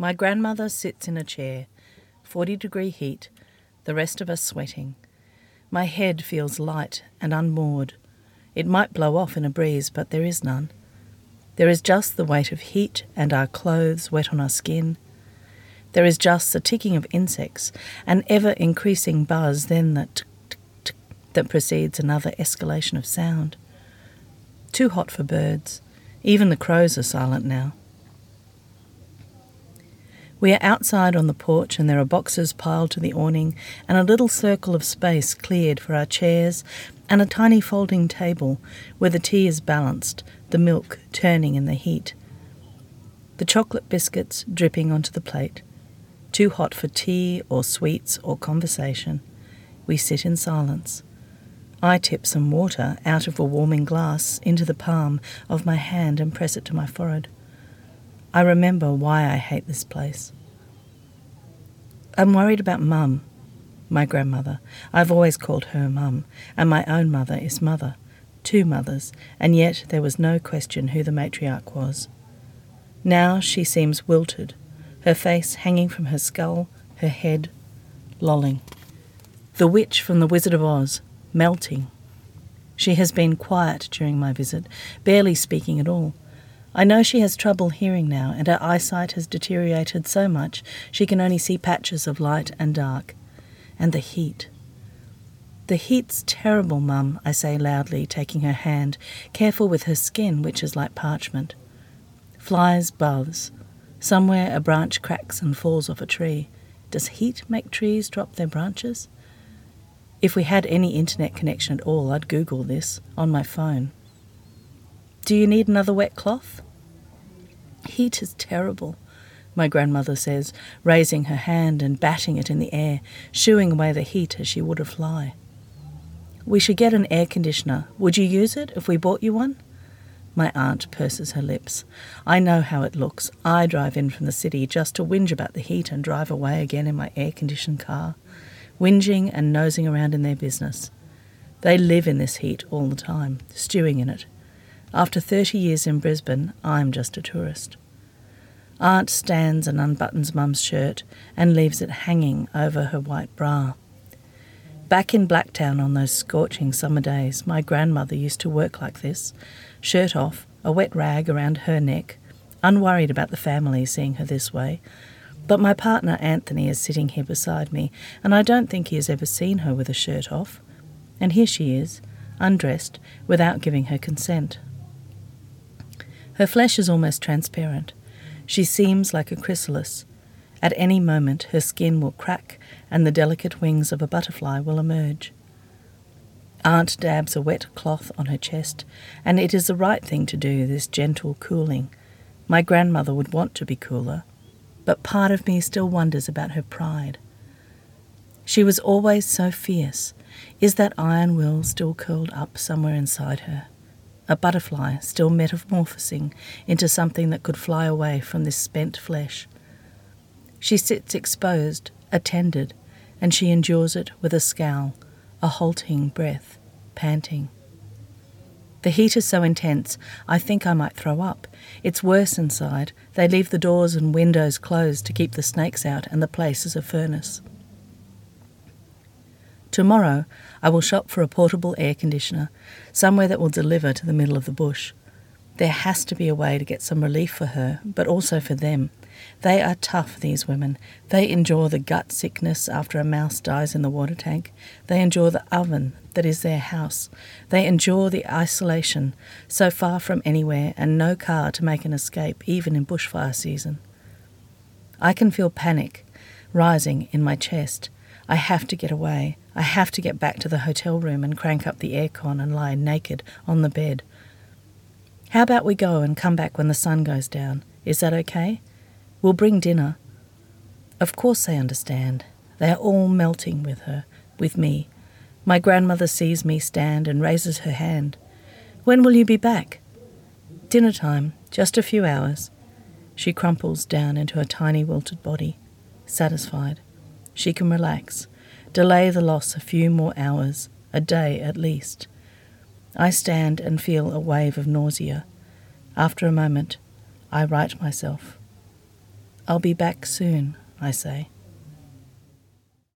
My grandmother sits in a chair, 40-degree heat, the rest of us sweating. My head feels light and unmoored. It might blow off in a breeze, but there is none. There is just the weight of heat and our clothes wet on our skin. There is just the ticking of insects, an ever-increasing buzz, then that tick-tick-tick that precedes another escalation of sound. Too hot for birds. Even the crows are silent now. We are outside on the porch and there are boxes piled to the awning and a little circle of space cleared for our chairs and a tiny folding table where the tea is balanced, the milk turning in the heat. The chocolate biscuits dripping onto the plate. Too hot for tea or sweets or conversation. We sit in silence. I tip some water out of a warming glass into the palm of my hand and press it to my forehead. I remember why I hate this place. I'm worried about Mum, my grandmother. I've always called her Mum, and my own mother is Mother. 2 mothers, and yet there was no question who the matriarch was. Now she seems wilted, her face hanging from her skull, her head lolling. The witch from the Wizard of Oz, melting. She has been quiet during my visit, barely speaking at all. I know she has trouble hearing now, and her eyesight has deteriorated so much she can only see patches of light and dark. And the heat. The heat's terrible, Mum, I say loudly, taking her hand, careful with her skin, which is like parchment. Flies buzz. Somewhere a branch cracks and falls off a tree. Does heat make trees drop their branches? If we had any internet connection at all, I'd Google this on my phone. Do you need another wet cloth? Heat is terrible, my grandmother says, raising her hand and batting it in the air, shooing away the heat as she would a fly. We should get an air conditioner. Would you use it if we bought you one? My aunt purses her lips. I know how it looks. I drive in from the city just to whinge about the heat and drive away again in my air-conditioned car, whinging and nosing around in their business. They live in this heat all the time, stewing in it. After 30 years in Brisbane, I'm just a tourist. Aunt stands and unbuttons Mum's shirt and leaves it hanging over her white bra. Back in Blacktown on those scorching summer days, my grandmother used to work like this, shirt off, a wet rag around her neck, unworried about the family seeing her this way. But my partner Anthony is sitting here beside me, and I don't think he has ever seen her with a shirt off. And here she is, undressed, without giving her consent. Her flesh is almost transparent. She seems like a chrysalis. At any moment her skin will crack and the delicate wings of a butterfly will emerge. Aunt dabs a wet cloth on her chest, and it is the right thing to do, this gentle cooling. My grandmother would want to be cooler, but part of me still wonders about her pride. She was always so fierce. Is that iron will still curled up somewhere inside her? A butterfly still metamorphosing into something that could fly away from this spent flesh. She sits exposed, attended, and she endures it with a scowl, a halting breath, panting. The heat is so intense, I think I might throw up. It's worse inside. They leave the doors and windows closed to keep the snakes out, and the place is a furnace. Tomorrow I will shop for a portable air conditioner, somewhere that will deliver to the middle of the bush. There has to be a way to get some relief for her, but also for them. They are tough, these women. They endure the gut sickness after a mouse dies in the water tank. They endure the oven that is their house. They endure the isolation, so far from anywhere and no car to make an escape, even in bushfire season. I can feel panic rising in my chest. I have to get away. I have to get back to the hotel room and crank up the aircon and lie naked on the bed. How about we go and come back when the sun goes down? Is that okay? We'll bring dinner. Of course they understand. They are all melting with her, with me. My grandmother sees me stand and raises her hand. When will you be back? Dinner time, just a few hours. She crumples down into her tiny wilted body, satisfied. She can relax, delay the loss a few more hours, a day at least. I stand and feel a wave of nausea. After a moment, I right myself. I'll be back soon, I say.